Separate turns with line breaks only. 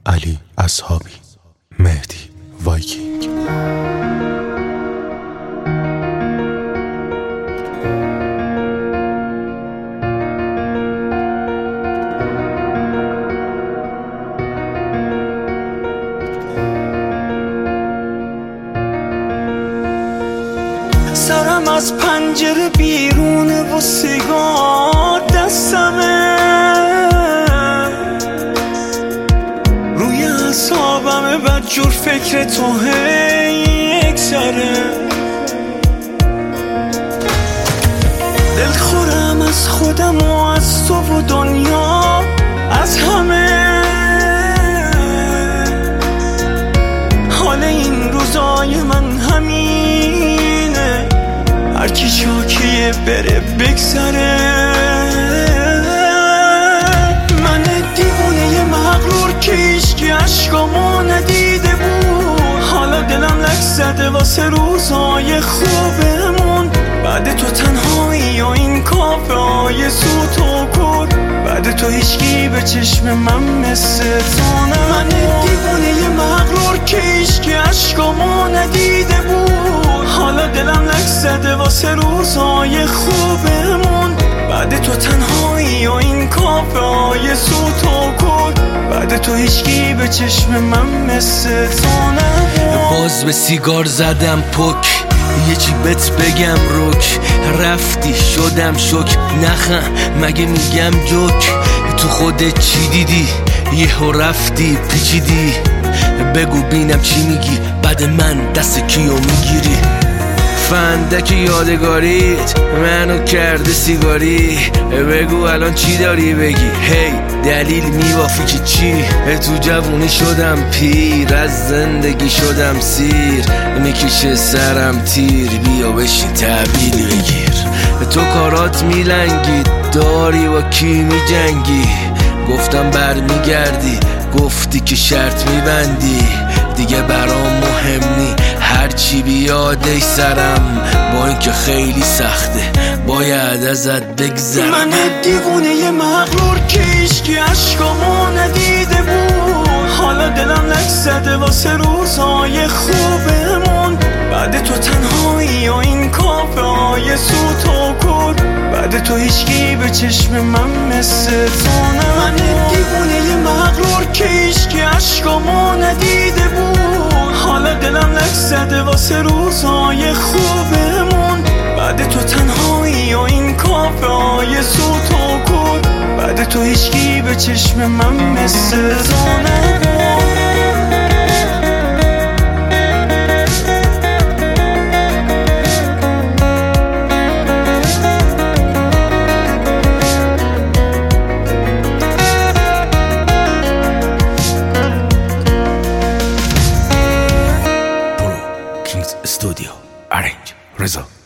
علی اصحابی، مهدی وایکینگ.
سرم از پنجره بیرونه و سیگار دستمه، روی اعصابمه بدجور فکر تو هی یکسره. دلخورم از خودم و از تو و دنیا، از همه. حال این روزای من همینه، هرکی شاکیه بره بگذره. من دیوونه مغرور که هیچکی عشقامو ندیده بود، حالا دلم لک زده واسه روزای خوبمون. بعد تو تنهایی و این کافه های سوت و کور، بعد تو هیچکی به چشم من مثل تو نه. من دیوونه مغرور که هیچکی عشقامو ندیده بود، حالا دلم لک زده واسه روزای خوبمون. بعد تو تنهایی و این کافه های سوت و کور، بعد تو هیچکی به چشم من مثل تو نبود.
باز به سیگار زدم پک، یه چی بهت بگم روک. رفتی شدم شک، نخم مگه میگم جوک. تو خودت چی دیدی؟ یهو رفتی پیچیدی. بگو بینم چی میگی، بعد من دست کیو میگیری؟ فندک یادگاریت منو کرده سیگاری. بگو الان چی داری بگی؟ هی دلیل میوافی که چی؟ تو جوونی شدم پیر، از زندگی شدم سیر. میکشه سرم تیر، بیا بشین تعبیر بگیر. تو کارات میلنگی، داری با کی میجنگی؟ گفتم برمیگردی، گفتی که شرط میبندی. دیگه برام مهم نی، هرچی بیاده سرم. با اینکه خیلی سخته باید ازت بگذرم.
من دیوونه مغرور که هیچکی عشقامو ندیده بود، حالا دلم لک زده واسه روزای خوبمون. بعد تو تنهایی و این کافه های سوت و کور، بعد تو هیچکی به چشم من مثل تو نه. من دیوونه مغرور که هیچکی عشقامو ندیده بود، حالا دلم لک زده واسه روزای خوبمون. بعد تو تنهایی و این کافه های سوت و کور، بعد تو هیچکی به چشم من مثل تو نبود.
استودیو، ارنج، رضا.